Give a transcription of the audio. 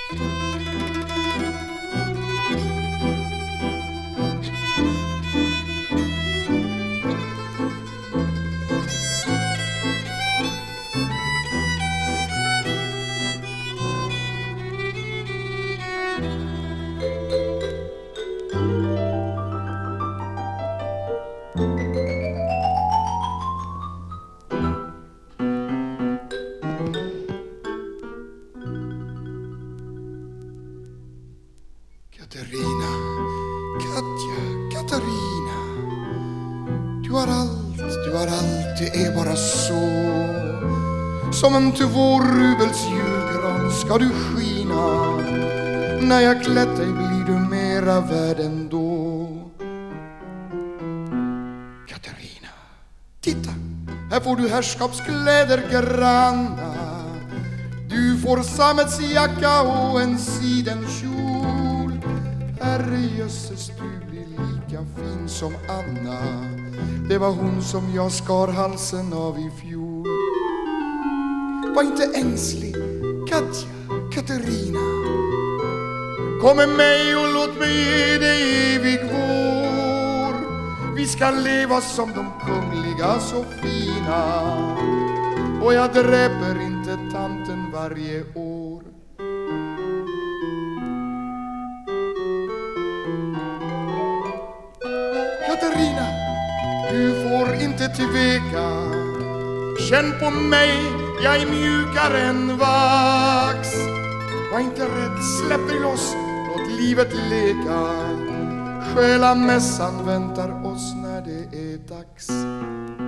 Katarina, Katja, Katarina. Du har allt, det är bara så. Som en tvårubels julgran ska du skina. När jag klätt dig blir du mera värd ändå. Katarina, titta, här får du herrskapskläder granna. Du får sammetsjacka och en sidenkjol. Herrejösses, du blir lika fin som Anna. Det var hon som jag skar halsen av i fjol. Var inte ängslig, Katja, Katarina. Kom med mig och låt mig ge dig evig vår. Vi ska leva som de kungliga så fina. Och jag dräper inte tanten varje år. Katarina, du får inte tveka. Känn på mig, jag är mjukare än vax. Var inte rädd, släpp dig loss, låt livet leka. Själamässan väntar oss när det är dags.